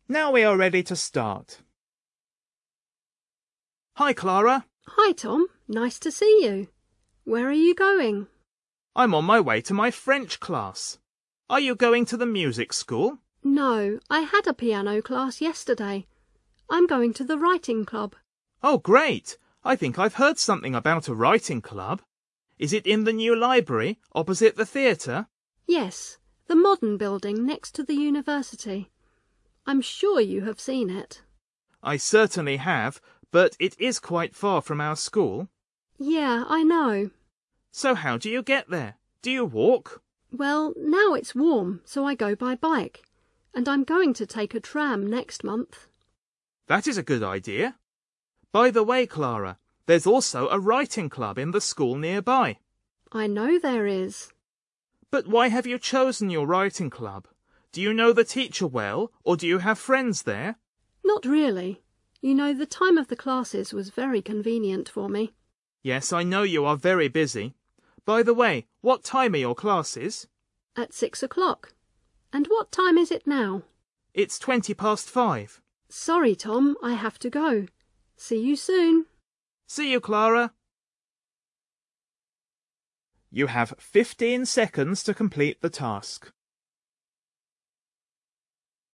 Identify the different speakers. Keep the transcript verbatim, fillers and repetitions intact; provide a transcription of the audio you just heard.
Speaker 1: Now we are ready to start. Hi, Clara.
Speaker 2: Hi, Tom. Nice to see you. Where are you going?
Speaker 1: I'm on my way to my French class. Are you going to the music school?
Speaker 2: No, I had a piano class yesterday. I'm going to the writing club.
Speaker 1: Oh, great. I think I've heard something about a writing club. Is it in the new library, opposite the theatre?
Speaker 2: Yes, the modern building next to the university. I'm sure you have seen it.
Speaker 1: I certainly have, but it is quite far from our school.
Speaker 2: Yeah, I know.
Speaker 1: So how do you get there? Do you walk?
Speaker 2: Well, now it's warm, so I go by bike. And I'm going to take a tram next month.
Speaker 1: That is a good idea. By the way, Clara, there's also a writing club in the school nearby.
Speaker 2: I know there is.
Speaker 1: But why have you chosen your writing club? Do you know the teacher well, or do you have friends there?
Speaker 2: Not really. You know, the time of the classes was very convenient for me.
Speaker 1: Yes, I know you are very busy. By the way, what time are your classes?
Speaker 2: At six o'clock. And what time is it now?
Speaker 1: It's twenty past five.
Speaker 2: Sorry, Tom, I have to go. See you soon.
Speaker 1: See you, Clara. You have fifteen seconds to complete the task.